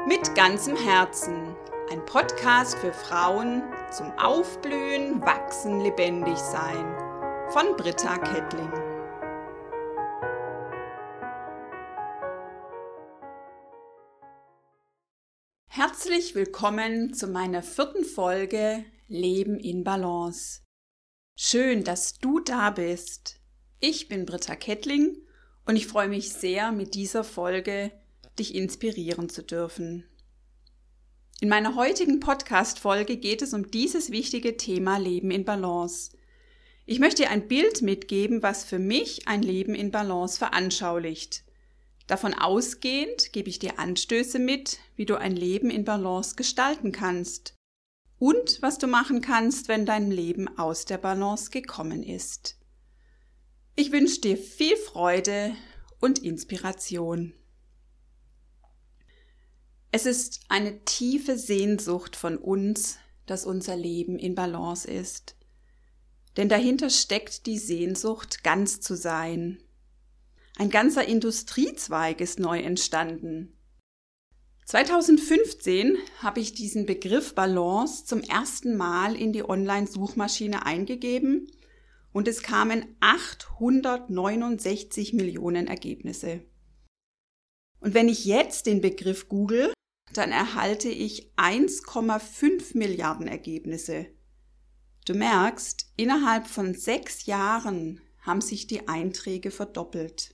Mit ganzem Herzen. Ein Podcast für Frauen zum Aufblühen, Wachsen, lebendig sein. Von Britta Kettling. Herzlich willkommen zu meiner 4. Folge Leben in Balance. Schön, dass du da bist. Ich bin Britta Kettling und ich freue mich sehr, mit dieser Folge dich inspirieren zu dürfen. In meiner heutigen Podcast-Folge geht es um dieses wichtige Thema Leben in Balance. Ich möchte dir ein Bild mitgeben, was für mich ein Leben in Balance veranschaulicht. Davon ausgehend gebe ich dir Anstöße mit, wie du ein Leben in Balance gestalten kannst und was du machen kannst, wenn dein Leben aus der Balance gekommen ist. Ich wünsche dir viel Freude und Inspiration. Es ist eine tiefe Sehnsucht von uns, dass unser Leben in Balance ist. Denn dahinter steckt die Sehnsucht, ganz zu sein. Ein ganzer Industriezweig ist neu entstanden. 2015 habe ich diesen Begriff Balance zum ersten Mal in die Online-Suchmaschine eingegeben und es kamen 869 Millionen Ergebnisse. Und wenn ich jetzt den Begriff google, dann erhalte ich 1,5 Milliarden Ergebnisse. Du merkst, innerhalb von 6 Jahren haben sich die Einträge verdoppelt.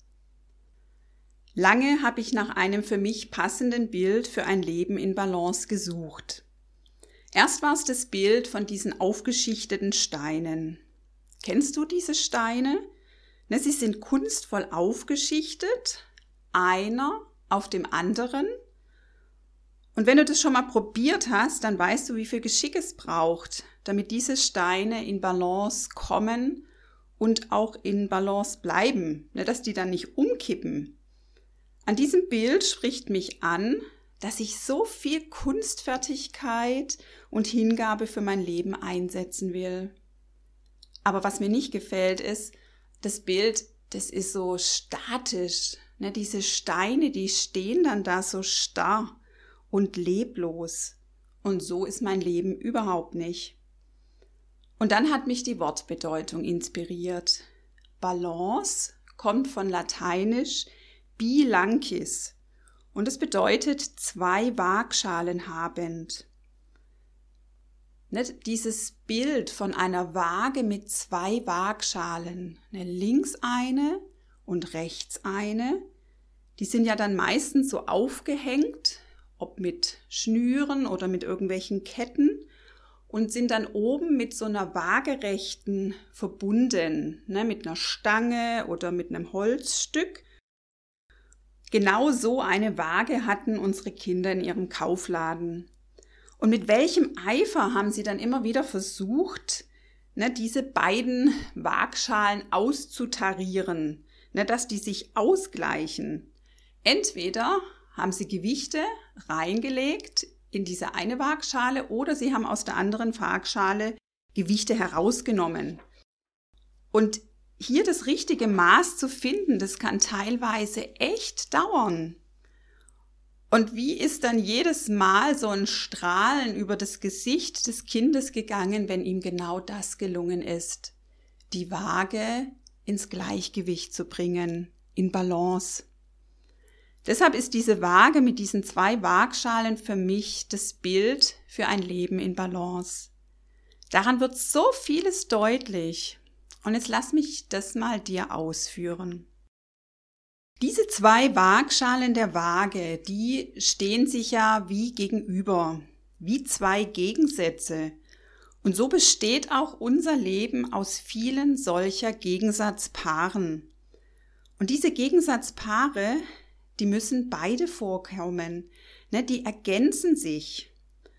Lange habe ich nach einem für mich passenden Bild für ein Leben in Balance gesucht. Erst war es das Bild von diesen aufgeschichteten Steinen. Kennst du diese Steine? Sie sind kunstvoll aufgeschichtet, einer auf dem anderen. Und wenn du das schon mal probiert hast, dann weißt du, wie viel Geschick es braucht, damit diese Steine in Balance kommen und auch in Balance bleiben, dass die dann nicht umkippen. An diesem Bild spricht mich an, dass ich so viel Kunstfertigkeit und Hingabe für mein Leben einsetzen will. Aber was mir nicht gefällt ist, das Bild, das ist so statisch. Diese Steine, die stehen dann da so starr und leblos. Und so ist mein Leben überhaupt nicht. Und dann hat mich die Wortbedeutung inspiriert. Balance kommt von Lateinisch bilancis und es bedeutet 2 Waagschalen habend. Dieses Bild von einer Waage mit 2 Waagschalen, links eine und rechts eine, die sind ja dann meistens so aufgehängt, ob mit Schnüren oder mit irgendwelchen Ketten und sind dann oben mit so einer waagerechten verbunden, mit einer Stange oder mit einem Holzstück. Genau so eine Waage hatten unsere Kinder in ihrem Kaufladen. Und mit welchem Eifer haben sie dann immer wieder versucht, diese beiden Waagschalen auszutarieren, dass die sich ausgleichen. Entweder haben sie Gewichte reingelegt in diese eine Waagschale oder sie haben aus der anderen Waagschale Gewichte herausgenommen. Und hier das richtige Maß zu finden, das kann teilweise echt dauern. Und wie ist dann jedes Mal so ein Strahlen über das Gesicht des Kindes gegangen, wenn ihm genau das gelungen ist, die Waage ins Gleichgewicht zu bringen, in Balance. Deshalb ist diese Waage mit diesen 2 Waagschalen für mich das Bild für ein Leben in Balance. Daran wird so vieles deutlich. Und jetzt lass mich das mal dir ausführen. Diese 2 Waagschalen der Waage, die stehen sich ja wie gegenüber, wie 2 Gegensätze. Und so besteht auch unser Leben aus vielen solcher Gegensatzpaaren. Und diese Gegensatzpaare, die müssen beide vorkommen, die ergänzen sich.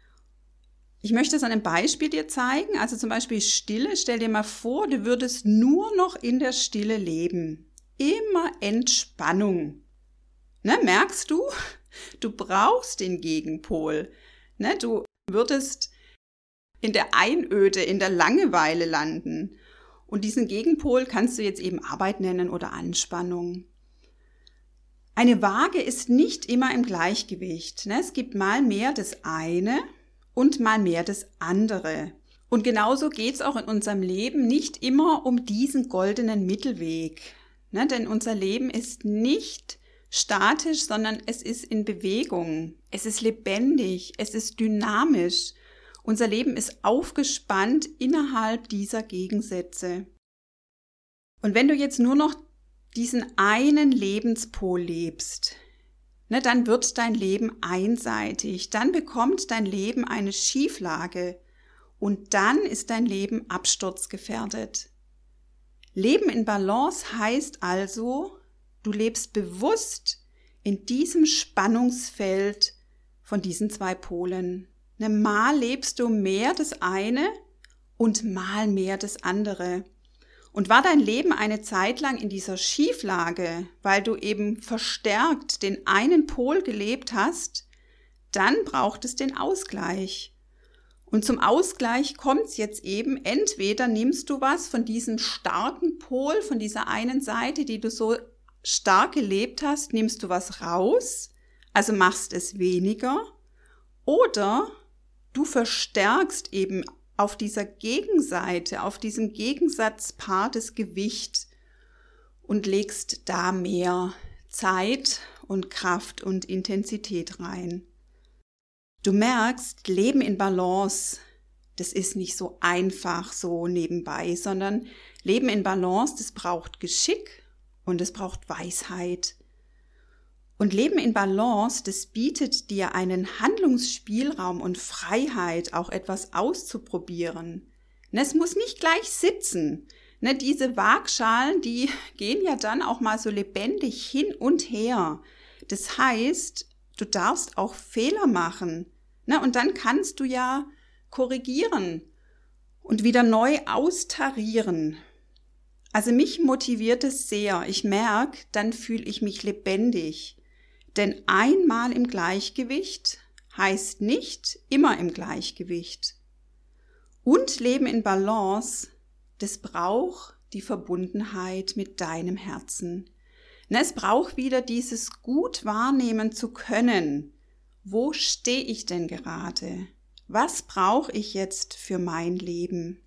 Ich möchte es an einem Beispiel dir zeigen, also zum Beispiel Stille. Stell dir mal vor, du würdest nur noch in der Stille leben. Immer Entspannung. Merkst du? Du brauchst den Gegenpol. Du würdest in der Einöde, in der Langeweile landen. Und diesen Gegenpol kannst du jetzt eben Arbeit nennen oder Anspannung. Eine Waage ist nicht immer im Gleichgewicht. Es gibt mal mehr das eine und mal mehr das andere. Und genauso geht es auch in unserem Leben nicht immer um diesen goldenen Mittelweg. Denn unser Leben ist nicht statisch, sondern es ist in Bewegung. Es ist lebendig, es ist dynamisch. Unser Leben ist aufgespannt innerhalb dieser Gegensätze. Und wenn du jetzt nur noch diesen einen Lebenspol lebst, dann wird dein Leben einseitig, dann bekommt dein Leben eine Schieflage und dann ist dein Leben absturzgefährdet. Leben in Balance heißt also, du lebst bewusst in diesem Spannungsfeld von diesen zwei Polen. Mal lebst du mehr das eine und mal mehr das andere. Und war dein Leben eine Zeit lang in dieser Schieflage, weil du eben verstärkt den einen Pol gelebt hast, dann braucht es den Ausgleich. Und zum Ausgleich kommt es jetzt eben, entweder nimmst du was von diesem starken Pol, von dieser einen Seite, die du so stark gelebt hast, nimmst du was raus, also machst es weniger, oder du verstärkst eben auf dieser Gegenseite, auf diesem Gegensatzpaar das Gewicht und legst da mehr Zeit und Kraft und Intensität rein. Du merkst, Leben in Balance, das ist nicht so einfach so nebenbei, sondern Leben in Balance, das braucht Geschick und es braucht Weisheit. Und Leben in Balance, das bietet dir einen Handlungsspielraum und Freiheit, auch etwas auszuprobieren. Es muss nicht gleich sitzen. Diese Waagschalen, die gehen ja dann auch mal so lebendig hin und her. Das heißt, du darfst auch Fehler machen. Und dann kannst du ja korrigieren und wieder neu austarieren. Also mich motiviert es sehr. Ich merke, dann fühle ich mich lebendig. Denn einmal im Gleichgewicht heißt nicht immer im Gleichgewicht. Und Leben in Balance, das braucht die Verbundenheit mit deinem Herzen. Es braucht wieder dieses gut wahrnehmen zu können. Wo stehe ich denn gerade? Was brauche ich jetzt für mein Leben?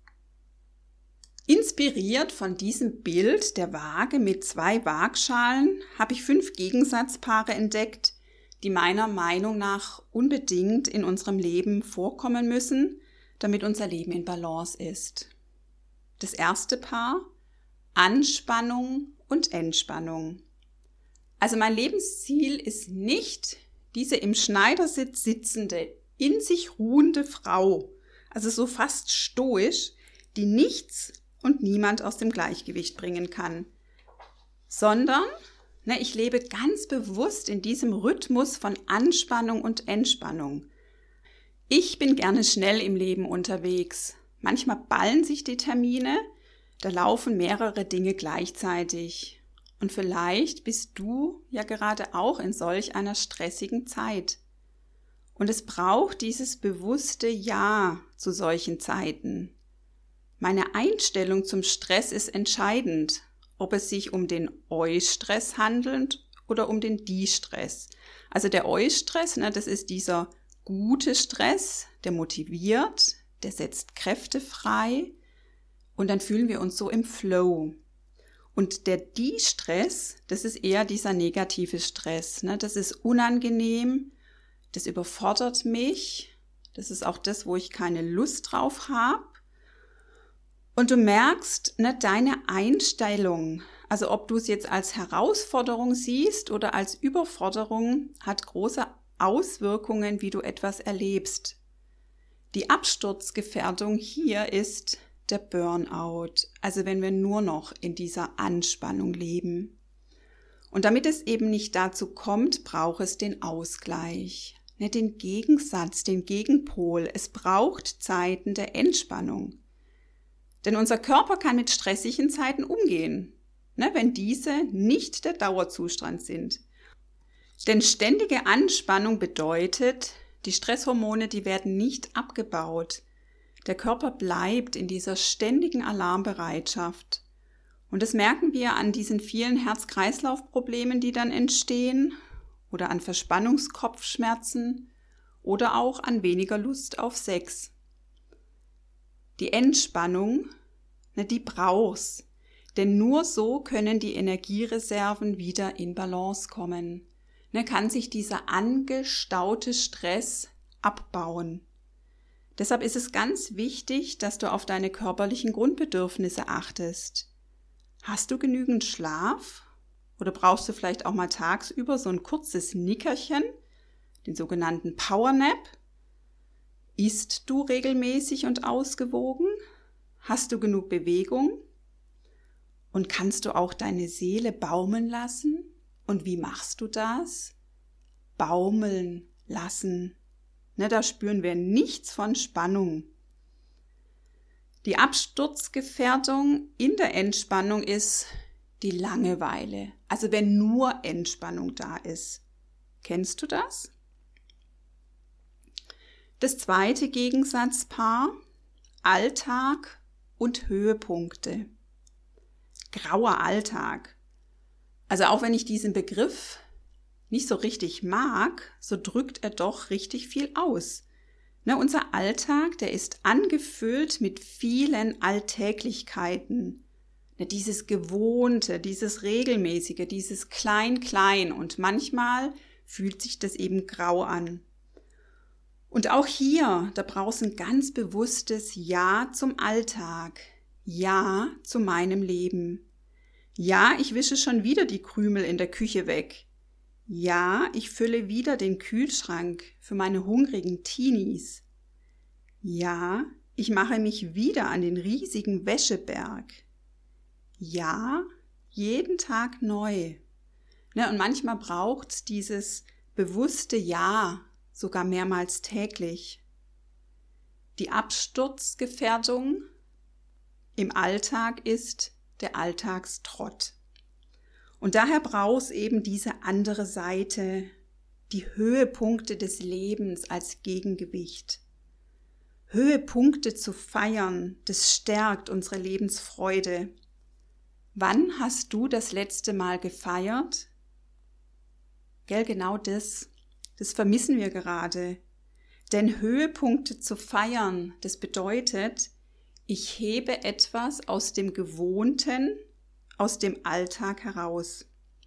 Inspiriert von diesem Bild der Waage mit 2 Waagschalen habe ich 5 Gegensatzpaare entdeckt, die meiner Meinung nach unbedingt in unserem Leben vorkommen müssen, damit unser Leben in Balance ist. Das erste Paar: Anspannung und Entspannung. Also mein Lebensziel ist nicht diese im Schneidersitz sitzende, in sich ruhende Frau, also so fast stoisch, die nichts und niemand aus dem Gleichgewicht bringen kann, sondern ich lebe ganz bewusst in diesem Rhythmus von Anspannung und Entspannung. Ich bin gerne schnell im Leben unterwegs. Manchmal ballen sich die Termine, da laufen mehrere Dinge gleichzeitig. Und vielleicht bist du ja gerade auch in solch einer stressigen Zeit. Und es braucht dieses bewusste Ja zu solchen Zeiten. Meine Einstellung zum Stress ist entscheidend, ob es sich um den Eu-Stress handelt oder um den Die-Stress. Also der Eu-Stress, das ist dieser gute Stress, der motiviert, der setzt Kräfte frei und dann fühlen wir uns so im Flow. Und der Die-Stress, das ist eher dieser negative Stress. Das ist unangenehm, das überfordert mich, das ist auch das, wo ich keine Lust drauf habe. Und du merkst, deine Einstellung, also ob du es jetzt als Herausforderung siehst oder als Überforderung, hat große Auswirkungen, wie du etwas erlebst. Die Absturzgefährdung hier ist der Burnout, also wenn wir nur noch in dieser Anspannung leben. Und damit es eben nicht dazu kommt, braucht es den Ausgleich, den Gegensatz, den Gegenpol. Es braucht Zeiten der Entspannung. Denn unser Körper kann mit stressigen Zeiten umgehen, wenn diese nicht der Dauerzustand sind. Denn ständige Anspannung bedeutet, die Stresshormone, die werden nicht abgebaut. Der Körper bleibt in dieser ständigen Alarmbereitschaft. Und das merken wir an diesen vielen Herz-Kreislauf-Problemen, die dann entstehen, oder an Verspannungskopfschmerzen oder auch an weniger Lust auf Sex. Die Entspannung, die brauchst, denn nur so können die Energiereserven wieder in Balance kommen. Kann sich dieser angestaute Stress abbauen. Deshalb ist es ganz wichtig, dass du auf deine körperlichen Grundbedürfnisse achtest. Hast du genügend Schlaf? Oder brauchst du vielleicht auch mal tagsüber so ein kurzes Nickerchen, den sogenannten Powernap? Isst du regelmäßig und ausgewogen? Hast du genug Bewegung? Und kannst du auch deine Seele baumeln lassen? Und wie machst du das? Baumeln lassen. Da spüren wir nichts von Spannung. Die Absturzgefährdung in der Entspannung ist die Langeweile. Also wenn nur Entspannung da ist. Kennst du das? Das zweite Gegensatzpaar, Alltag und Höhepunkte. Grauer Alltag. Also auch wenn ich diesen Begriff nicht so richtig mag, so drückt er doch richtig viel aus. Unser Alltag, der ist angefüllt mit vielen Alltäglichkeiten. Dieses Gewohnte, dieses Regelmäßige, dieses Klein-Klein und manchmal fühlt sich das eben grau an. Und auch hier, da brauchst du ein ganz bewusstes Ja zum Alltag, Ja zu meinem Leben. Ja, ich wische schon wieder die Krümel in der Küche weg. Ja, ich fülle wieder den Kühlschrank für meine hungrigen Teenies. Ja, ich mache mich wieder an den riesigen Wäscheberg. Ja, jeden Tag neu. Und manchmal braucht es dieses bewusste Ja sogar mehrmals täglich. Die Absturzgefährdung im Alltag ist der Alltagstrott. Und daher brauchst eben diese andere Seite, die Höhepunkte des Lebens als Gegengewicht. Höhepunkte zu feiern, das stärkt unsere Lebensfreude. Wann hast du das letzte Mal gefeiert? Genau das vermissen wir gerade. Denn Höhepunkte zu feiern, das bedeutet, ich hebe etwas aus dem Gewohnten, aus dem Alltag heraus.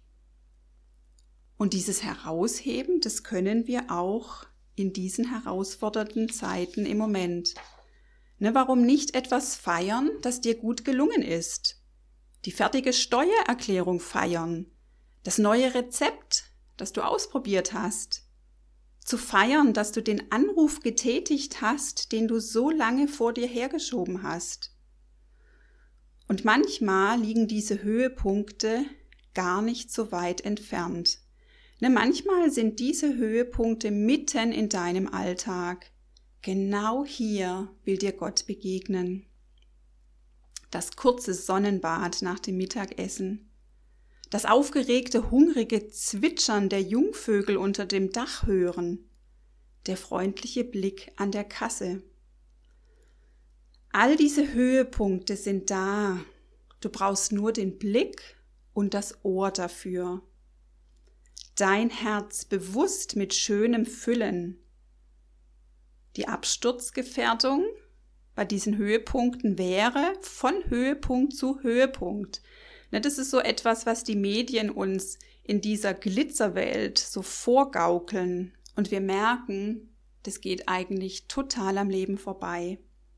Und dieses Herausheben, das können wir auch in diesen herausfordernden Zeiten im Moment. Warum nicht etwas feiern, das dir gut gelungen ist? Die fertige Steuererklärung feiern, das neue Rezept, das du ausprobiert hast. Zu feiern, dass du den Anruf getätigt hast, den du so lange vor dir hergeschoben hast. Und manchmal liegen diese Höhepunkte gar nicht so weit entfernt. Manchmal sind diese Höhepunkte mitten in deinem Alltag. Genau hier will dir Gott begegnen. Das kurze Sonnenbad nach dem Mittagessen. Das aufgeregte, hungrige Zwitschern der Jungvögel unter dem Dach hören. Der freundliche Blick an der Kasse. All diese Höhepunkte sind da. Du brauchst nur den Blick und das Ohr dafür. Dein Herz bewusst mit Schönem füllen. Die Absturzgefährdung bei diesen Höhepunkten wäre von Höhepunkt zu Höhepunkt. Das ist so etwas, was die Medien uns in dieser Glitzerwelt so vorgaukeln. Und wir merken, das geht eigentlich total am Leben vorbei.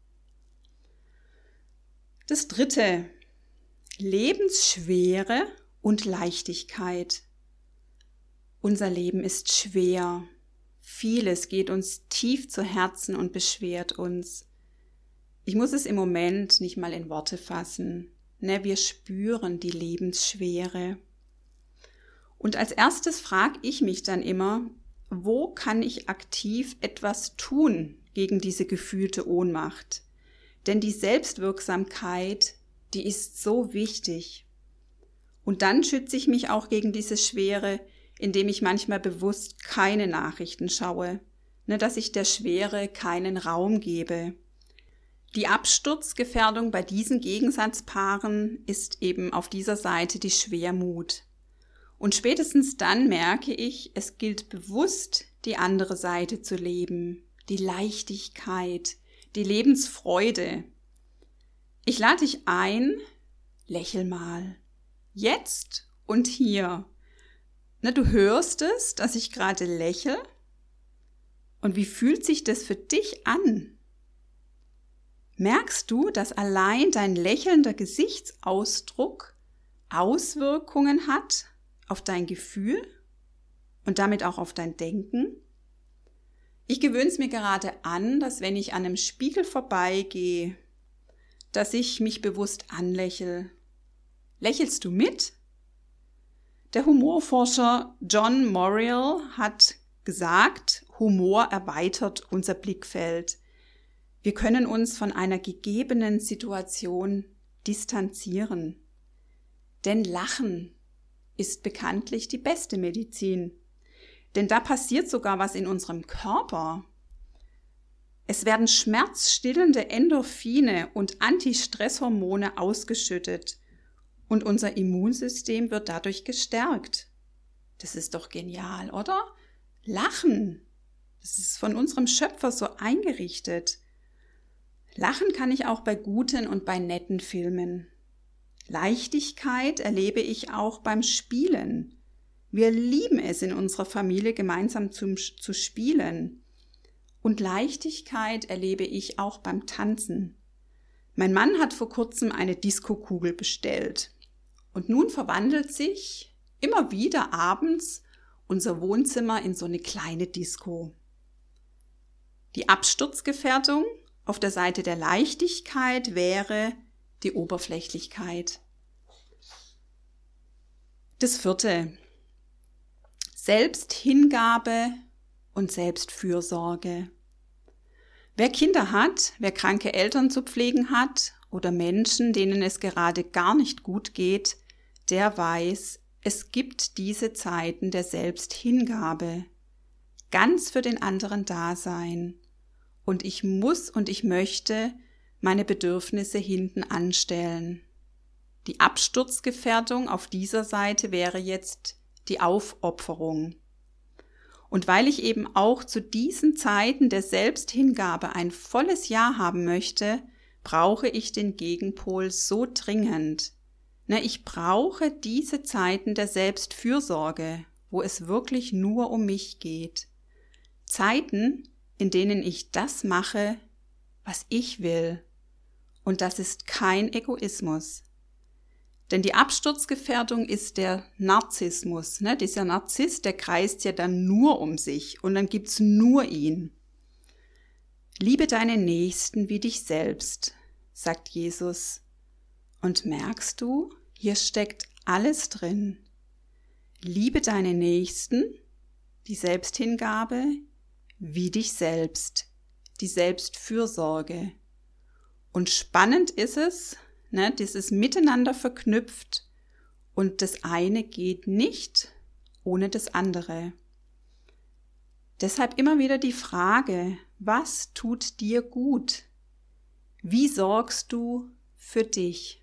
Das dritte, Lebensschwere und Leichtigkeit. Unser Leben ist schwer. Vieles geht uns tief zu Herzen und beschwert uns. Ich muss es im Moment nicht mal in Worte fassen. Wir spüren die Lebensschwere. Und als erstes frage ich mich dann immer, wo kann ich aktiv etwas tun gegen diese gefühlte Ohnmacht? Denn die Selbstwirksamkeit, die ist so wichtig. Und dann schütze ich mich auch gegen diese Schwere, indem ich manchmal bewusst keine Nachrichten schaue, dass ich der Schwere keinen Raum gebe. Die Absturzgefährdung bei diesen Gegensatzpaaren ist eben auf dieser Seite die Schwermut. Und spätestens dann merke ich, es gilt bewusst, die andere Seite zu leben, die Leichtigkeit, die Lebensfreude. Ich lade dich ein, lächel mal, jetzt und hier. Du hörst es, dass ich gerade lächle. Und wie fühlt sich das für dich an? Merkst du, dass allein dein lächelnder Gesichtsausdruck Auswirkungen hat auf dein Gefühl und damit auch auf dein Denken? Ich gewöhne es mir gerade an, dass wenn ich an einem Spiegel vorbeigehe, dass ich mich bewusst anlächle. Lächelst du mit? Der Humorforscher John Morrill hat gesagt, Humor erweitert unser Blickfeld. Wir können uns von einer gegebenen Situation distanzieren. Denn Lachen ist bekanntlich die beste Medizin. Denn da passiert sogar was in unserem Körper. Es werden schmerzstillende Endorphine und Antistresshormone ausgeschüttet und unser Immunsystem wird dadurch gestärkt. Das ist doch genial, oder? Lachen, das ist von unserem Schöpfer so eingerichtet. Lachen kann ich auch bei guten und bei netten Filmen. Leichtigkeit erlebe ich auch beim Spielen. Wir lieben es in unserer Familie gemeinsam zu spielen. Und Leichtigkeit erlebe ich auch beim Tanzen. Mein Mann hat vor kurzem eine Diskokugel bestellt. Und nun verwandelt sich immer wieder abends unser Wohnzimmer in so eine kleine Disco. Die Absturzgefährdung auf der Seite der Leichtigkeit wäre die Oberflächlichkeit. Das 4. Selbsthingabe und Selbstfürsorge. Wer Kinder hat, wer kranke Eltern zu pflegen hat oder Menschen, denen es gerade gar nicht gut geht, der weiß, es gibt diese Zeiten der Selbsthingabe. Ganz für den anderen da sein. Und ich muss und ich möchte meine Bedürfnisse hinten anstellen. Die Absturzgefährdung auf dieser Seite wäre jetzt die Aufopferung. Und weil ich eben auch zu diesen Zeiten der Selbsthingabe ein volles Ja haben möchte, brauche ich den Gegenpol so dringend. Ich brauche diese Zeiten der Selbstfürsorge, wo es wirklich nur um mich geht. Zeiten, in denen ich das mache, was ich will. Und das ist kein Egoismus. Denn die Absturzgefährdung ist der Narzissmus. Dieser Narzisst, der kreist ja dann nur um sich und dann gibt's nur ihn. Liebe deinen Nächsten wie dich selbst, sagt Jesus. Und merkst du, hier steckt alles drin. Liebe deinen Nächsten, die Selbsthingabe, wie dich selbst, die Selbstfürsorge. Und spannend ist es, dieses Miteinander verknüpft und das eine geht nicht ohne das andere. Deshalb immer wieder die Frage, was tut dir gut? Wie sorgst du für dich?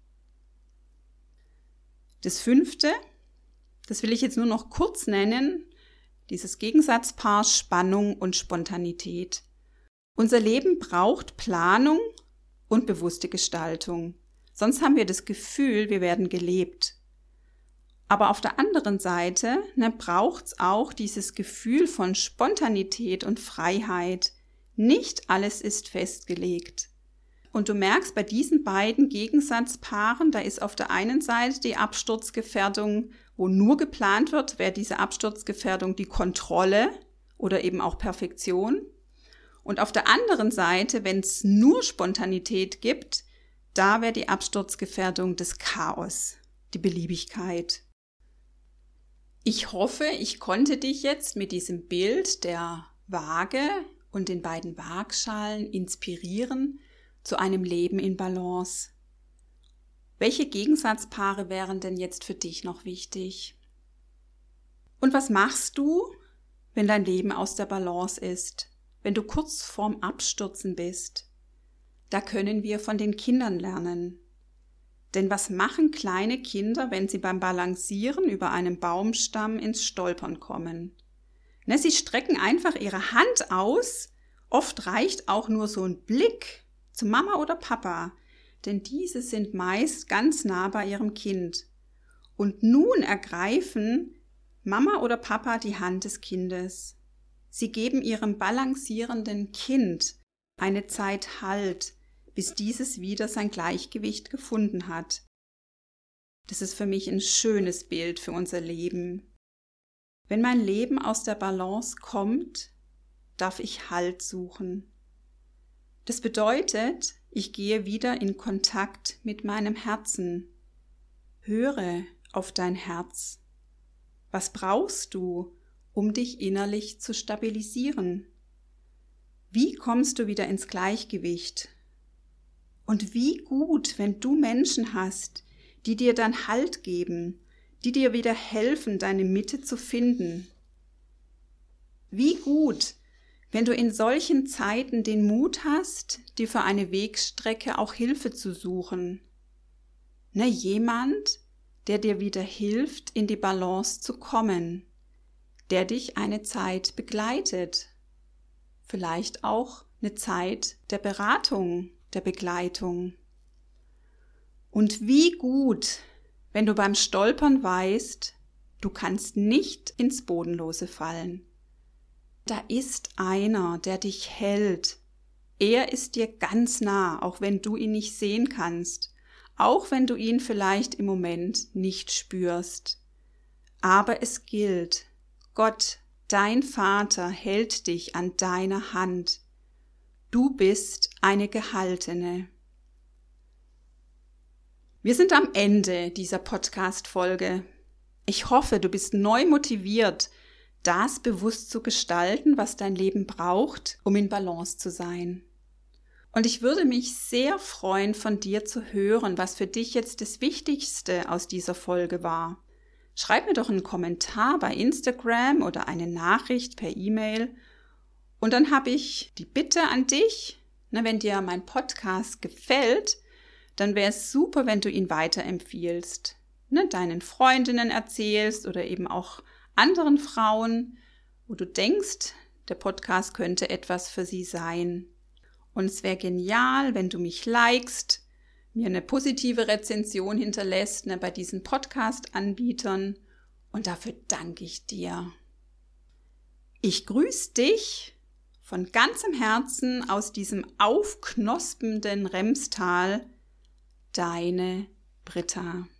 Das 5., das will ich jetzt nur noch kurz nennen, dieses Gegensatzpaar Spannung und Spontanität. Unser Leben braucht Planung und bewusste Gestaltung. Sonst haben wir das Gefühl, wir werden gelebt. Aber auf der anderen Seite braucht es auch dieses Gefühl von Spontanität und Freiheit. Nicht alles ist festgelegt. Und du merkst bei diesen beiden Gegensatzpaaren, da ist auf der einen Seite die Absturzgefährdung, wo nur geplant wird, wäre diese Absturzgefährdung die Kontrolle oder eben auch Perfektion. Und auf der anderen Seite, wenn es nur Spontanität gibt, da wäre die Absturzgefährdung das Chaos, die Beliebigkeit. Ich hoffe, ich konnte dich jetzt mit diesem Bild der Waage und den beiden Waagschalen inspirieren zu einem Leben in Balance. Welche Gegensatzpaare wären denn jetzt für dich noch wichtig? Und was machst du, wenn dein Leben aus der Balance ist, wenn du kurz vorm Abstürzen bist? Da können wir von den Kindern lernen. Denn was machen kleine Kinder, wenn sie beim Balancieren über einen Baumstamm ins Stolpern kommen? Sie strecken einfach ihre Hand aus. Oft reicht auch nur so ein Blick zu Mama oder Papa, denn diese sind meist ganz nah bei ihrem Kind. Und nun ergreifen Mama oder Papa die Hand des Kindes. Sie geben ihrem balancierenden Kind eine Zeit Halt, bis dieses wieder sein Gleichgewicht gefunden hat. Das ist für mich ein schönes Bild für unser Leben. Wenn mein Leben aus der Balance kommt, darf ich Halt suchen. Das bedeutet, ich gehe wieder in Kontakt mit meinem Herzen. Höre auf dein Herz. Was brauchst du, um dich innerlich zu stabilisieren? Wie kommst du wieder ins Gleichgewicht? Und wie gut, wenn du Menschen hast, die dir dann Halt geben, die dir wieder helfen, deine Mitte zu finden. Wie gut, wenn du in solchen Zeiten den Mut hast, dir für eine Wegstrecke auch Hilfe zu suchen. Jemand, der dir wieder hilft, in die Balance zu kommen, der dich eine Zeit begleitet. Vielleicht auch eine Zeit der Beratung, der Begleitung. Und wie gut, wenn du beim Stolpern weißt, du kannst nicht ins Bodenlose fallen. Da ist einer, der dich hält. Er ist dir ganz nah, auch wenn du ihn nicht sehen kannst, auch wenn du ihn vielleicht im Moment nicht spürst. Aber es gilt, Gott, dein Vater, hält dich an deiner Hand. Du bist eine Gehaltene. Wir sind am Ende dieser Podcast-Folge. Ich hoffe, du bist neu motiviert, das bewusst zu gestalten, was dein Leben braucht, um in Balance zu sein. Und ich würde mich sehr freuen, von dir zu hören, was für dich jetzt das Wichtigste aus dieser Folge war. Schreib mir doch einen Kommentar bei Instagram oder eine Nachricht per E-Mail. Und dann habe ich die Bitte an dich, wenn dir mein Podcast gefällt, dann wäre es super, wenn du ihn weiterempfiehlst, deinen Freundinnen erzählst oder eben auch anderen Frauen, wo du denkst, der Podcast könnte etwas für sie sein. Und es wäre genial, wenn du mich likest, mir eine positive Rezension hinterlässt bei diesen Podcast-Anbietern und dafür danke ich dir. Ich grüße dich von ganzem Herzen aus diesem aufknospenden Remstal, deine Britta.